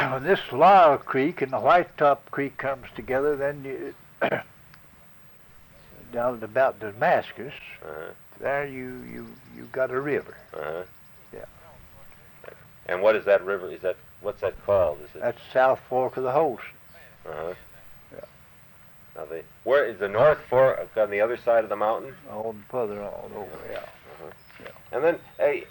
when this Lyle Creek and the White Top Creek comes together, then you down at about Damascus, there you got a river. Yeah. And what is that river? What's that called? That's South Fork of the Holston. Yeah. Now where is the Uh-huh. North Fork on the other side of the mountain? On further on over, yeah. Yeah. And then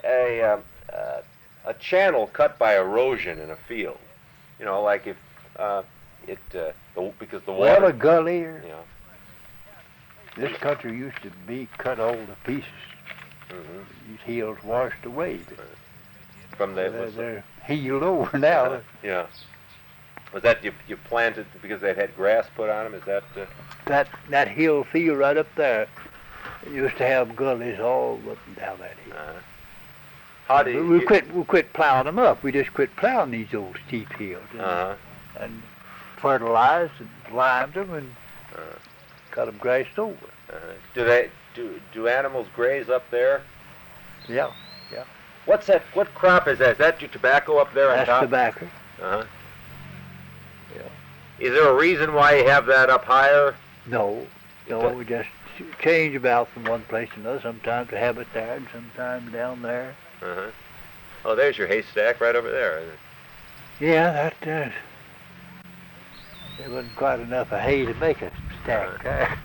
a channel cut by erosion in a field. You know, like if because the water. Well, a gully. Or, Yeah. this country used to be cut all to pieces. These hills washed away. From the They're healed over now. Yeah. Was that you planted because they had grass put on them? Is that? That hill field right up there used to have gullies all up and down that hill. How do we quit plowing them up. We just quit plowing these old steep hills and fertilized and limed them and got them grassed over. Do animals graze up there? Yeah. What's that? What crop is that? Is that your tobacco up there on top? That's tobacco. Yeah. Yeah. Is there a reason why you have that up higher? No, we just change about from one place to another. Sometimes we have it there and sometimes down there. Oh, there's your haystack right over there. Yeah, that there wasn't quite enough of hay to make a stack there.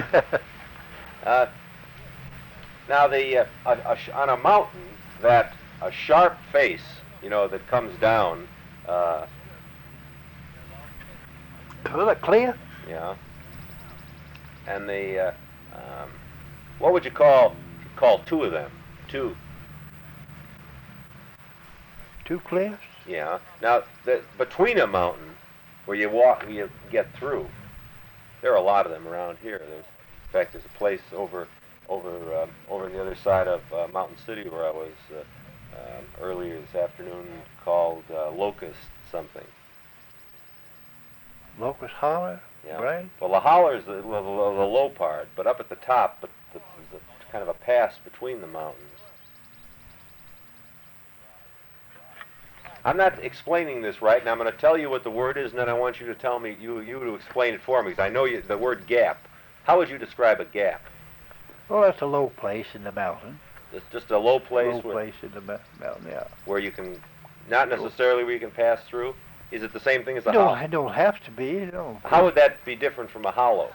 Now, on a mountain, that a sharp face, that comes down. To the cliff? Yeah. And what would you call two of them? Two cliffs? Yeah. Now, between a mountain where you walk, you get through, there are a lot of them around here. In fact, there's a place over on the other side of Mountain City where I was earlier this afternoon called Locust something. Locust Holler? Yeah. Right? Well, the holler is the low part, but up at the top, there's kind of a pass between the mountains. I'm not explaining this right, and I'm going to tell you what the word is, and then I want you to tell me, you to explain it for me, because I know the word gap. How would you describe a gap? Well, that's a low place in the mountain. It's just a low place. Low place in the mountain, yeah. Where you can, not necessarily where you can pass through. Is it the same thing as a No, hollow? it don't have to be. No. How would that be different from a hollow?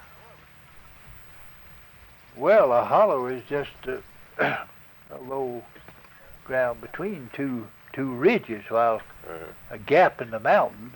Well, a hollow is just a low ground between two ridges, while a gap in the mountain,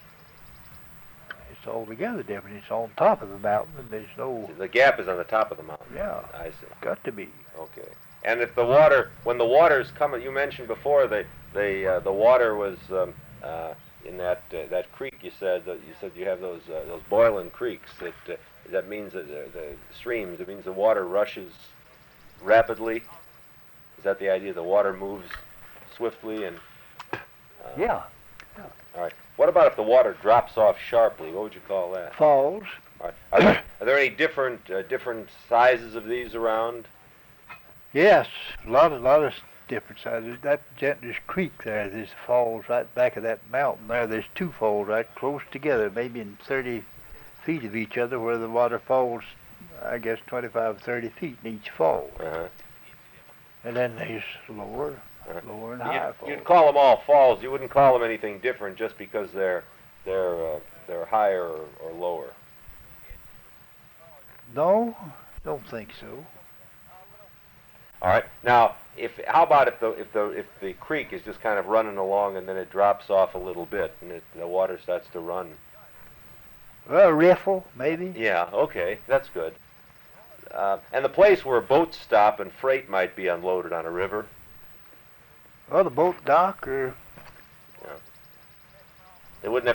it's altogether different. It's on top of the mountain, and there's no... The gap is on the top of the mountain. Yeah. I see. Got to be. Okay. And if when the water's coming, you mentioned before the water was in that creek. You said you have those boiling creeks. That means that the streams. It means the water rushes rapidly. Is that the idea? The water moves swiftly and. Yeah. All right. What about if the water drops off sharply? What would you call that? Falls. All right. Are there any different sizes of these around? Yes, a lot of different sizes. That Gentner's Creek there's falls right back of that mountain there. There's two falls right close together, maybe in 30 feet of each other, where the water falls, I guess, 25 or 30 feet in each fall. And then there's lower and higher falls. You'd call them all falls. You wouldn't call them anything different just because they're higher or lower. No, don't think so. All right. Now, how about if the creek is just kind of running along and then it drops off a little bit and the water starts to run? Well, a riffle, maybe. Yeah. Okay, that's good. And the place where boats stop and freight might be unloaded on a river. Well, the boat dock or... Yeah. They wouldn't have